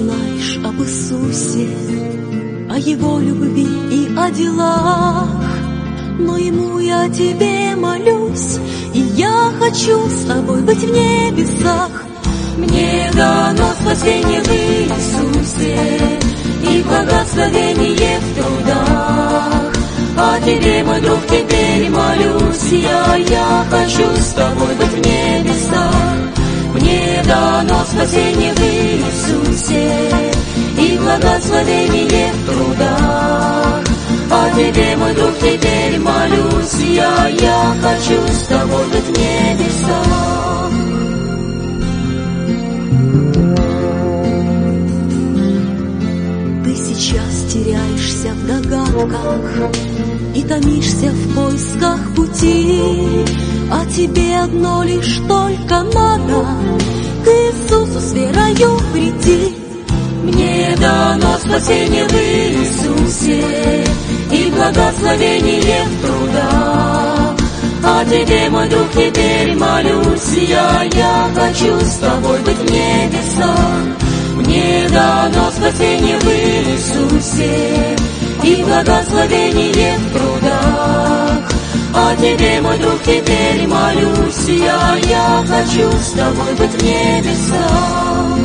знаешь об Иисусе, о Его любви и о делах, но Ему я тебе молюсь, и я хочу с тобой быть в небесах. Мне дано спасение в Иисусе и благословение в трудах. А тебе, мой друг, теперь молюсь я хочу с тобой быть в небесах. Мне дано спасение в Иисусе и благословение в трудах. А тебе, мой друг, теперь молюсь я хочу с тобой быть в небесах. Ты сейчас теряешься в догадках и томишься в поисках пути, а тебе одно лишь только надо к Иисусу с верою прийти. Мне дано спасение в Иисусе и благословение в трудах. А тебе, мой друг, теперь молюсь я хочу с тобой быть в небесах. Мне дано спасение в Иисусе и благословение в трудах. А тебе, мой друг, теперь молюсь я хочу с тобой быть в небесах.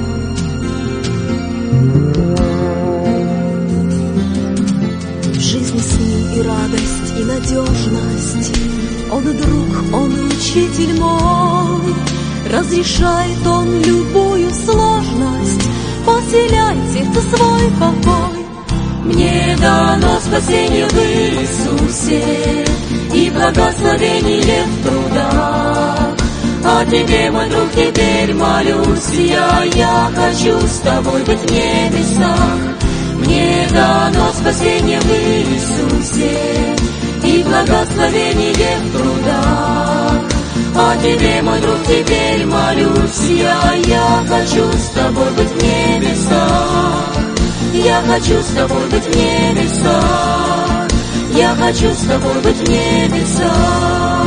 В жизни с Ним и радость, и надежность. Он и друг, Он и учитель мой. Разрешает Он любую сложность, поселяет в сердце свой покой. Мне дано спасение в Иисусе и благословение в трудах. А тебе, мой друг, теперь молюсь я хочу с тобой быть в небесах. Мне дано спасение в Иисусе и благословение в трудах. А тебе, мой друг, теперь молюсь я хочу с тобой быть в небесах. Я хочу с тобой быть в небесах. Я хочу с тобой быть в небесах.